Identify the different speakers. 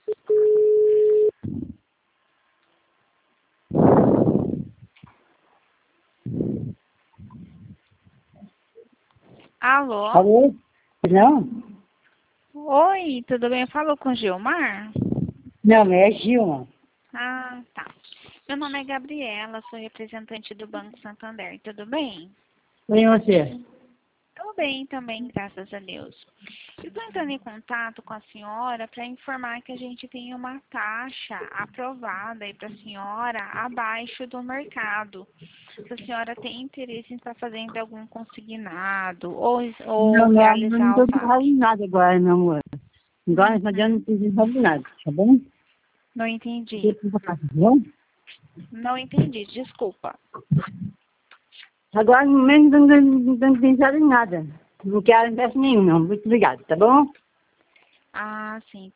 Speaker 1: Alô?
Speaker 2: Alô? Não?
Speaker 1: Oi, tudo bem? Eu falo com o Gilmar?
Speaker 2: Não, é Gilma.
Speaker 1: Ah, tá. Meu nome é Gabriela, sou representante do Banco Santander. Tudo bem?
Speaker 2: E você?
Speaker 1: Tudo bem também, graças a Deus. Eu estou entrando em contato com a senhora para informar que a gente tem uma taxa aprovada aí para a senhora abaixo do mercado. Se a senhora tem interesse em estar fazendo algum consignado ou
Speaker 2: Não
Speaker 1: realizar o
Speaker 2: estou
Speaker 1: saque.
Speaker 2: fazendo nada agora, meu amor. Agora não
Speaker 1: Uhum.
Speaker 2: preciso fazer nada, tá bom?
Speaker 1: Não entendi.
Speaker 2: Depois eu faço, tá bom?
Speaker 1: Não entendi, desculpa.
Speaker 2: Agora no momento não estou pensando em nada. Não quero empréstimo nenhum, não. Muito obrigado, tá bom?
Speaker 1: Ah, sim.